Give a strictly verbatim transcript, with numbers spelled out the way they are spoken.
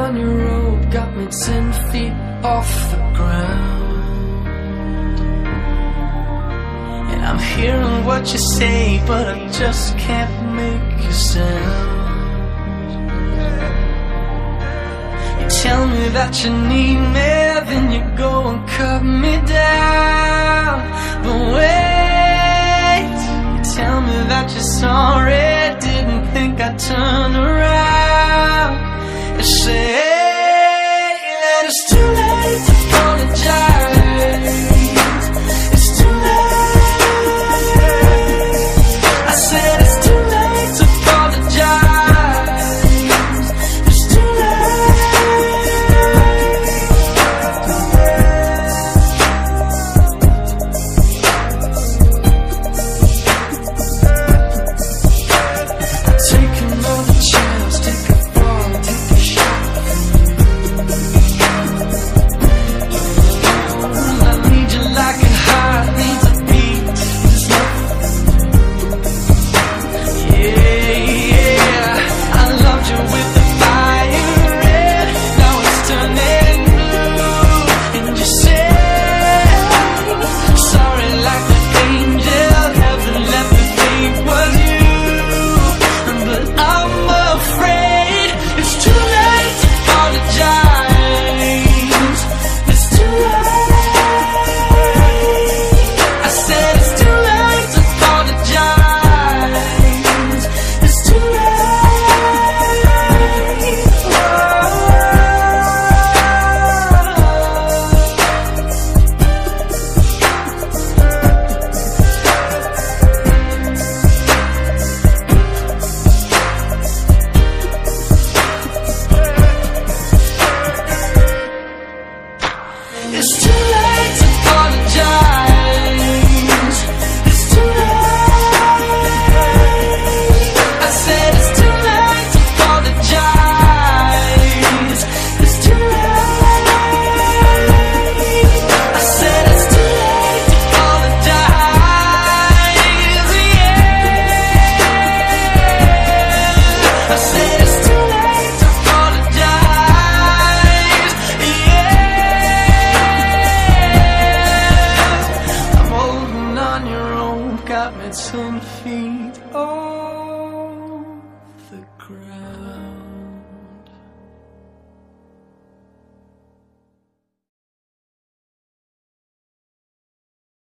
on your road, got me ten feet off the ground. And I'm hearing what you say, but I just can't make a sound. You tell me that you need me, then you go and cut me down. But wait, you tell me that you're sorry, didn't think I'd turn around. You say that it's too late to apologize. It's too late. I said it's too late to apologize. It's too late. Take another chance, take a fall, take a shot. I need you like a heart needs a beat. There's nothing. Yeah, yeah. I loved you with the fire red. Now it's turning blue. And you say sorry like the angel. Heaven let me think was you. But I'm afraid it's too late to apologize. It's too late. I said it's too late to apologize. It's too late. It's too late to apologize. It's too late. I said it's too late to apologize. It's too late. I said it's too late to apologize. Yeah. I said it's too late to apologize. Yeah. I'm holding on your rope, got me ten feet off the ground.